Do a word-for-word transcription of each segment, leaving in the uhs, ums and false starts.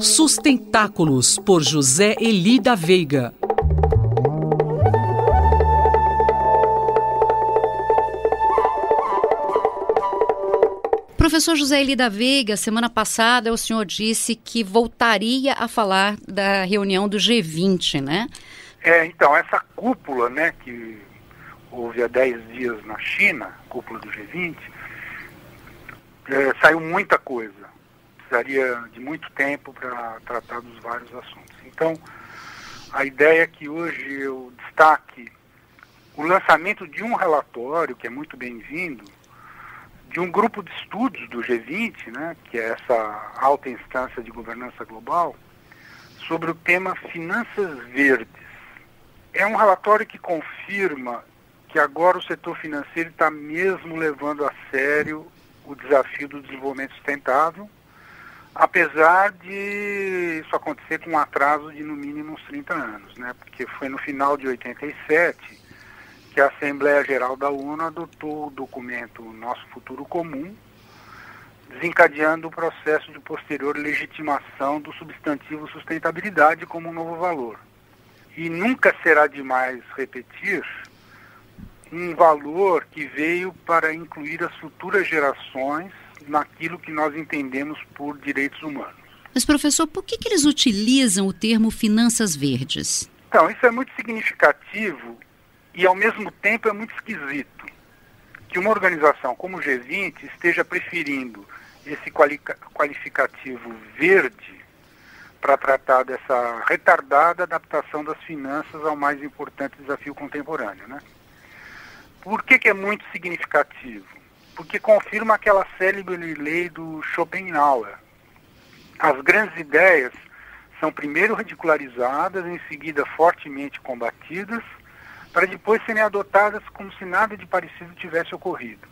Sustentáculos, por José Eli da Veiga. Professor José Eli da Veiga, semana passada o senhor disse que voltaria a falar da reunião do G vinte, né? É, então, essa cúpula, né, que houve há dez dias na China, cúpula do G vinte, é, saiu muita coisa. Precisaria de muito tempo para tratar dos vários assuntos. Então, a ideia é que hoje eu destaque o lançamento de um relatório, que é muito bem-vindo, de um grupo de estudos do G vinte, né, que é essa alta instância de governança global, sobre o tema finanças verdes. É um relatório que confirma que agora o setor financeiro está mesmo levando a sério o desafio do desenvolvimento sustentável, apesar de isso acontecer com um atraso de no mínimo uns trinta anos, né, porque foi no final de oitenta e sete que a Assembleia Geral da ONU adotou o documento Nosso Futuro Comum, desencadeando o processo de posterior legitimação do substantivo sustentabilidade como um novo valor. E nunca será demais repetir um valor que veio para incluir as futuras gerações naquilo que nós entendemos por direitos humanos. Mas, professor, por que, que eles utilizam o termo finanças verdes? Então, isso é muito significativo e, ao mesmo tempo, é muito esquisito que uma organização como o G vinte esteja preferindo esse qualificativo verde para tratar dessa retardada adaptação das finanças ao mais importante desafio contemporâneo, né? Por que que é muito significativo? Porque confirma aquela célebre lei do Schopenhauer. As grandes ideias são primeiro ridicularizadas, em seguida fortemente combatidas, para depois serem adotadas como se nada de parecido tivesse ocorrido.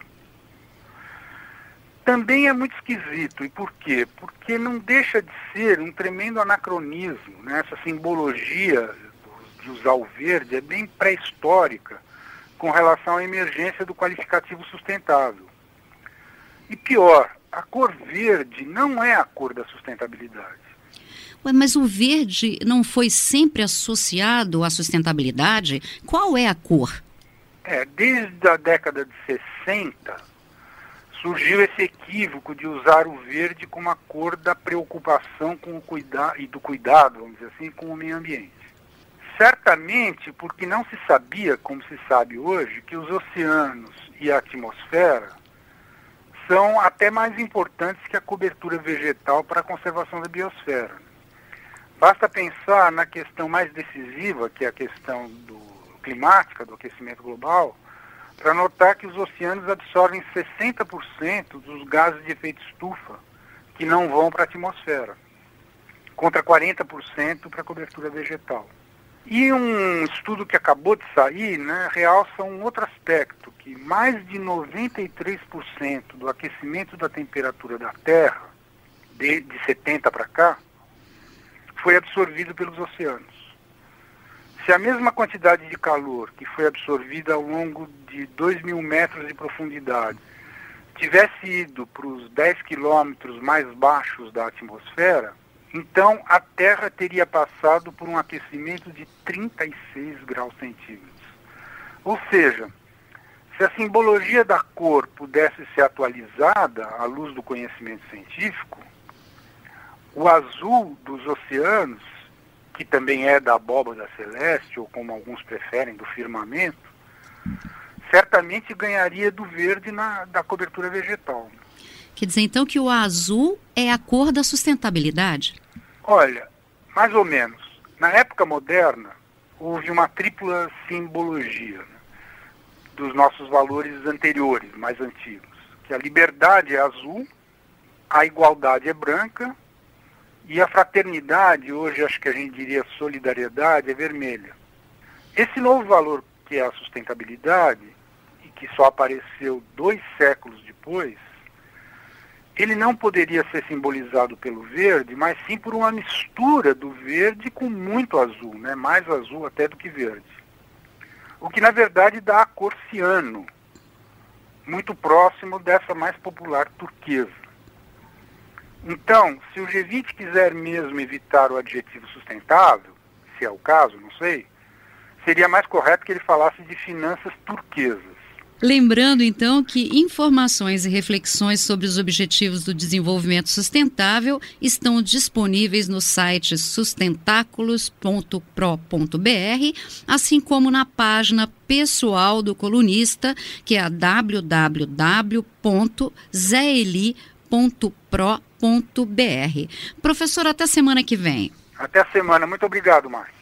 Também é muito esquisito. E por quê? Porque não deixa de ser um tremendo anacronismo, né? Essa simbologia de usar o verde é bem pré-histórica com relação à emergência do qualificativo sustentável. E pior, a cor verde não é a cor da sustentabilidade. Ué, mas o verde não foi sempre associado à sustentabilidade? Qual é a cor? É, desde a década de sessenta, surgiu esse equívoco de usar o verde como a cor da preocupação com o cuida- e do cuidado, vamos dizer assim, com o meio ambiente. Certamente porque não se sabia, como se sabe hoje, que os oceanos e a atmosfera são até mais importantes que a cobertura vegetal para a conservação da biosfera. Basta pensar na questão mais decisiva, que é a questão do climática, do aquecimento global, para notar que os oceanos absorvem sessenta por cento dos gases de efeito estufa que não vão para a atmosfera, contra quarenta por cento para a cobertura vegetal. E um estudo que acabou de sair, né, realça um outro aspecto, que mais de noventa e três por cento do aquecimento da temperatura da Terra, de, de setenta para cá, foi absorvido pelos oceanos. Se a mesma quantidade de calor que foi absorvida ao longo de dois mil metros de profundidade tivesse ido para os dez quilômetros mais baixos da atmosfera, então a Terra teria passado por um aquecimento de trinta e seis graus centígrados. Ou seja, se a simbologia da cor pudesse ser atualizada à luz do conhecimento científico, o azul dos oceanos, que também é da abóbada celeste, ou como alguns preferem, do firmamento, certamente ganharia do verde na, da cobertura vegetal. Quer dizer, então, que o azul é a cor da sustentabilidade? Olha, mais ou menos. Na época moderna, houve uma tripla simbologia, né, dos nossos valores anteriores, mais antigos. Que a liberdade é azul, a igualdade é branca, e a fraternidade, hoje acho que a gente diria solidariedade, é vermelha. Esse novo valor, que é a sustentabilidade, e que só apareceu dois séculos depois, ele não poderia ser simbolizado pelo verde, mas sim por uma mistura do verde com muito azul, né? Mais azul até do que verde. O que, na verdade, dá a cor ciano, muito próximo dessa mais popular turquesa. Então, se o G vinte quiser mesmo evitar o adjetivo sustentável, se é o caso, não sei, seria mais correto que ele falasse de finanças turquesas. Lembrando, então, que informações e reflexões sobre os Objetivos do Desenvolvimento Sustentável estão disponíveis no site sustentáculos ponto pro ponto br, assim como na página pessoal do colunista, que é a w w w ponto zé eli ponto pro ponto br. Professor, até semana que vem. Até a semana. Muito obrigado, Márcio.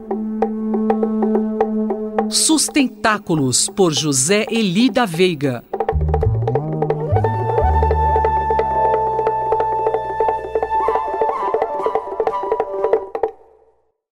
Sustentáculos, por José Eli da Veiga.